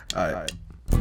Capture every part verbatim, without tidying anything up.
Alright.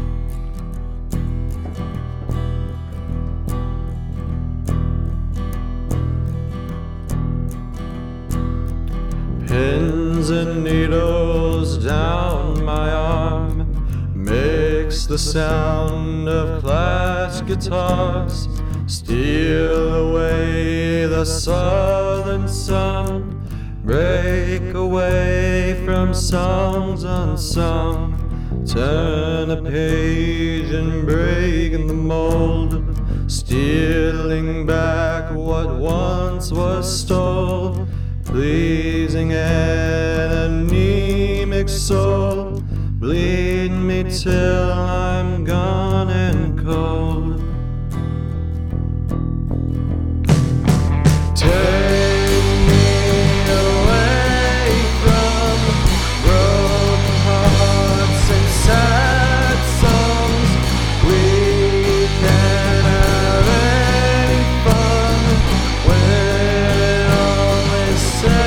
Pins and needles down my arm mix the sound of class guitars, steal away the southern sun, break away from songs unsung, turn a page and break the mold, stealing back what once was stole, pleasing an anemic soul, bleed me till I'm gone and cold. Take me away from broken hearts and sad songs. We can't have any fun when all is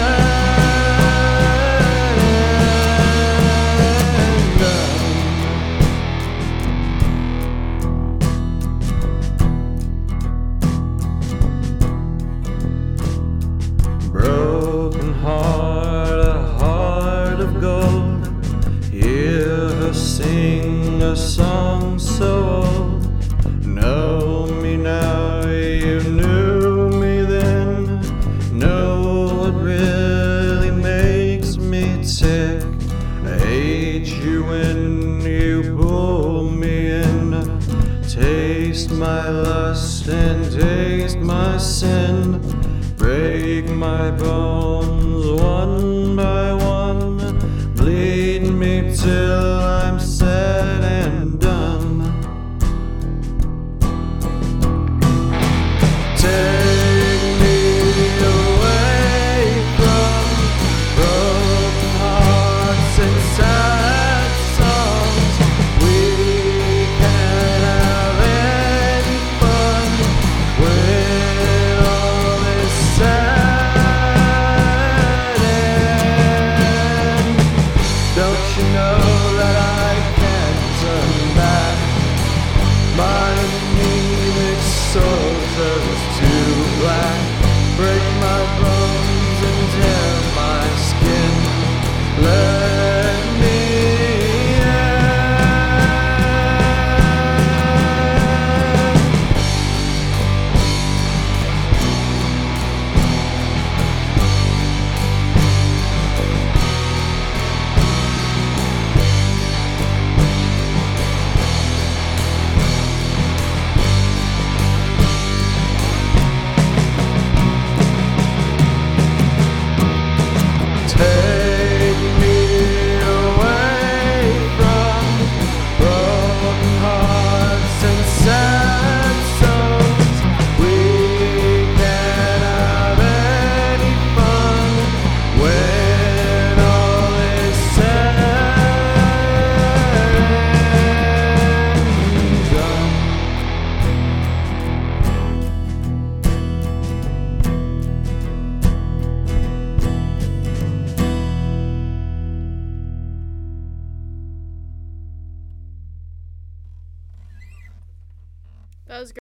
said and done. Broken heart, a heart of gold. Hear her sing a song so old. Know me now, you knew me then. Know what really makes me tick. I hate you when you pull me in. Taste my lust and taste my sin. Break my bones.